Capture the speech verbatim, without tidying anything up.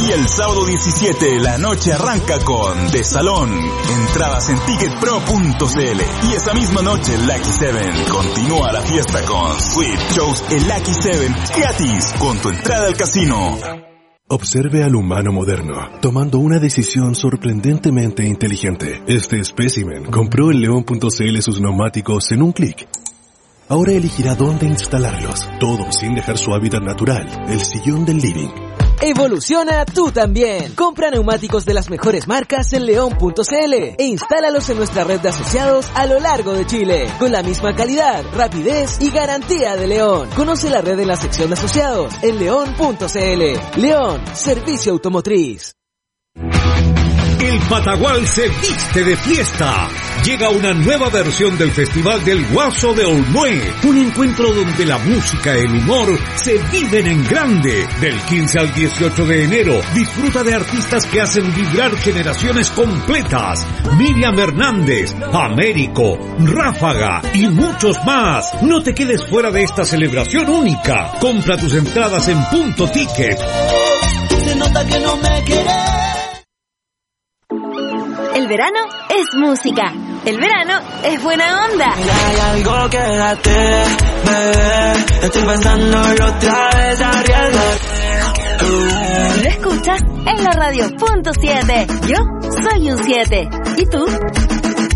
Y el sábado diecisiete la noche arranca con The Salón. Entradas en ticket pro punto c l. Y esa misma noche Lucky Seven continúa la fiesta con Sweet Shows el Lucky Seven gratis con tu entrada al casino. Observe al humano moderno, tomando una decisión sorprendentemente inteligente. Este espécimen compró en león punto c l sus neumáticos en un clic. Ahora elegirá dónde instalarlos, todo sin dejar su hábitat natural, el sillón del living. Evoluciona tú también. Compra neumáticos de las mejores marcas en león punto c l e instálalos en nuestra red de asociados a lo largo de Chile, con la misma calidad, rapidez y garantía de León. Conoce la red en la sección de asociados en león punto c l. León, servicio automotriz. El Patagual se viste de fiesta. Llega una nueva versión del Festival del Guaso de Olmué, un encuentro donde la música y el humor se viven en grande. Del quince al dieciocho de enero, disfruta de artistas que hacen vibrar generaciones completas. Miriam Hernández, Américo, Ráfaga y muchos más. No te quedes fuera de esta celebración única. Compra tus entradas en Punto Ticket. Se nota que no me quieres. El verano es música. El verano es buena onda. Hay algo que date, bebé. Estoy pensándolo otra vez, arriesgate. Lo escuchas en la radio punto siete. Yo soy un siete. ¿Y tú?